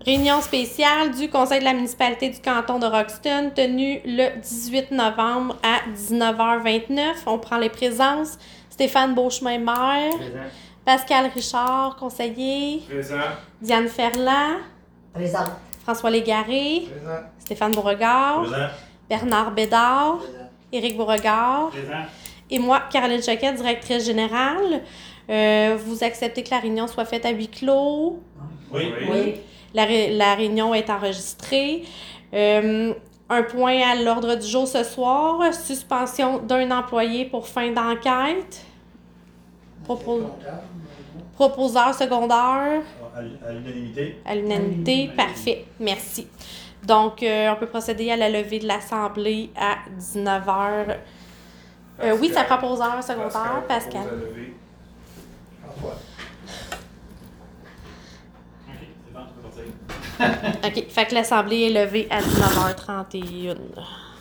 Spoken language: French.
Réunion spéciale du Conseil de la municipalité du canton de Roxton, tenue le 18 novembre à 19h29. On prend les présences. Stéphane Beauchemin, maire. Présent. Pascal Richard, conseiller. Présent. Diane Ferland. Présente. François Légaré. Présent. Stéphane Beauregard. Présent. Bernard Bédard. Présent. Éric Beauregard. Présent. Et moi, Caroline Choquette, directrice générale. Vous acceptez que la réunion soit faite à huis clos. Oui. Oui. La réunion est enregistrée. Un point à l'ordre du jour ce soir, suspension d'un employé pour fin d'enquête. Proposeur secondaire, À l'unanimité. à l'unanimité, parfait, merci. Donc, on peut procéder à la levée de l'Assemblée à 19h. Oui, c'est proposeur secondaire, Pascal. propose à lever. Antoine. OK, c'est bon, tu peux partir. OK, fait que l'Assemblée est levée à 19h31.